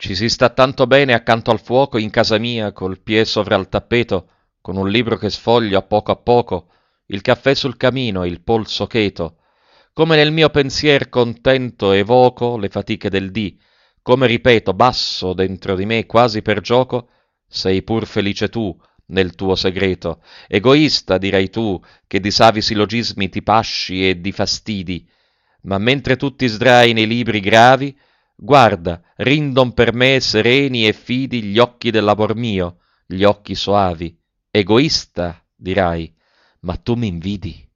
Ci si sta tanto bene accanto al fuoco in casa mia, col piede sopra il tappeto, con un libro che sfoglio a poco, il caffè sul camino e il polso cheto. Come nel mio pensier contento evoco le fatiche del dì, come ripeto basso dentro di me quasi per gioco, sei pur felice tu nel tuo segreto. Egoista, dirai tu, che di savi sillogismi ti pasci e di fastidi, ma mentre tu ti sdrai nei libri gravi, guarda, rindon per me sereni e fidi gli occhi del labor mio, gli occhi soavi. Egoista, dirai, ma tu mi invidi.